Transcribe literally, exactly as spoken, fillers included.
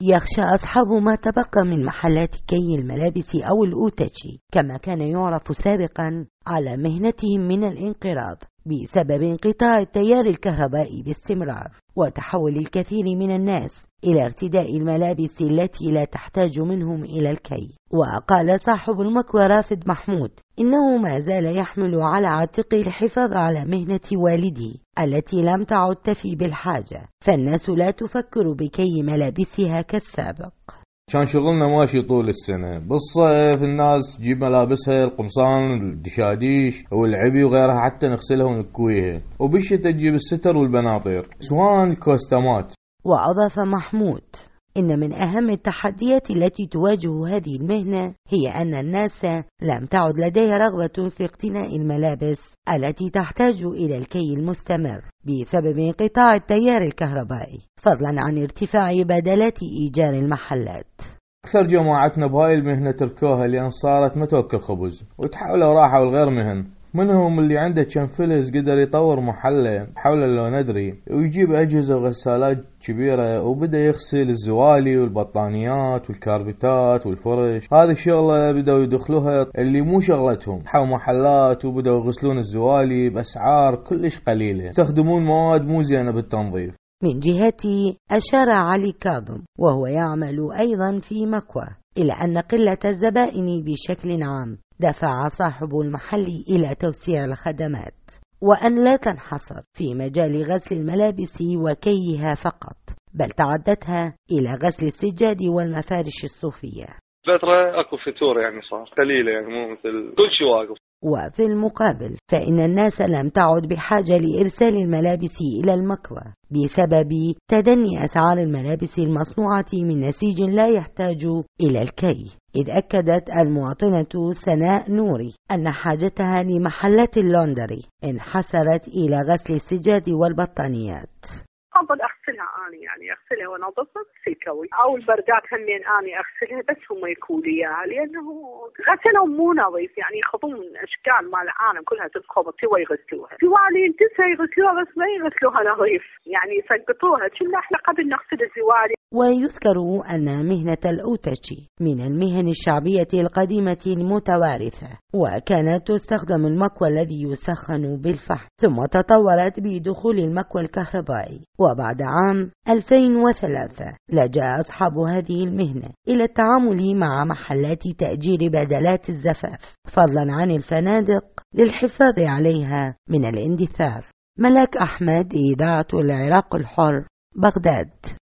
يخشى أصحاب ما تبقى من محلات كي الملابس أو الأوتشي، كما كان يعرف سابقا، على مهنتهم من الانقراض بسبب انقطاع التيار الكهربائي باستمرار، وتحول الكثير من الناس إلى ارتداء الملابس التي لا تحتاج منهم إلى الكي. وقال صاحب المكوى رافد محمود إنه ما زال يحمل على عاتقه الحفاظ على مهنة والده التي لم تعد تفي بالحاجة، فالناس لا تفكر بكي ملابسها كالسابق. كان شغلنا ماشي طول السنة، بالصيف الناس تجيب ملابسها، القمصان، الدشاديش والعبي وغيرها حتى نغسلها ونكويها، وبالشتاء تجيب الستر والبناطير سواء الكوستمات. وأضاف محمود إن من أهم التحديات التي تواجه هذه المهنة هي أن الناس لم تعد لديها رغبة في اقتناء الملابس التي تحتاج إلى الكي المستمر بسبب انقطاع التيار الكهربائي، فضلا عن ارتفاع بدلات إيجار المحلات. أكثر جماعتنا بهاي المهنة تركوها لأن صارت ما توكل خبز وتحولوا راحوا الغير مهن. منهم اللي عنده كم فلس قدر يطور محله حول لو ندري ويجيب أجهزة وغسالات كبيرة وبدأ يغسل الزوالي والبطانيات والكاربيتات والفرش. هذه الشغلة بدأوا يدخلوها اللي مو شغلتهم، حاو محلات وبدأوا يغسلون الزوالي بأسعار كلش قليلة، يستخدمون مواد مو زينة بالتنظيف. من جهته أشار علي كاظم وهو يعمل أيضا في مكوى إلى أن قلة الزبائن بشكل عام دفع صاحب المحل إلى توسيع الخدمات، وأن لا تنحصر في مجال غسل الملابس وكيها فقط، بل تعدتها إلى غسل السجاد والمفارش الصوفية. فترة أكو فتور يعني صار قليلة، يعني مو مثل كل شيء واقف. وفي المقابل فإن الناس لم تعد بحاجة لإرسال الملابس إلى المكوى بسبب تدني أسعار الملابس المصنوعة من نسيج لا يحتاج إلى الكي، إذ أكدت المواطنة سناء نوري أن حاجتها لمحلات اللوندري انحسرت إلى غسل السجاد والبطانيات. أفضل أغسلها أنا، يعني أغسلها ونظفها في الكوي، أو البردات همين أنا أغسلها بس هم يكولوا إياها، لأنه غسلهم مو نظيف، يعني يخطون أشكال مال العالم كلها تتخبط سوى يغسلوها، زوالي انتسى يغسلوها بس ما يغسلوها نظيف، يعني يسقطوها كلها إحنا قبل نغسل الزوالي. ويذكر أن مهنة الأوتشي من المهن الشعبية القديمة المتوارثة، وكانت تستخدم المكوى الذي يسخن بالفحم، ثم تطورت بدخول المكوى الكهربائي، وبعد عام ألفين وثلاثة لجأ أصحاب هذه المهنة إلى التعامل مع محلات تأجير بدلات الزفاف، فضلا عن الفنادق للحفاظ عليها من الاندثار. ملاك أحمد، إذاعة العراق الحر، بغداد.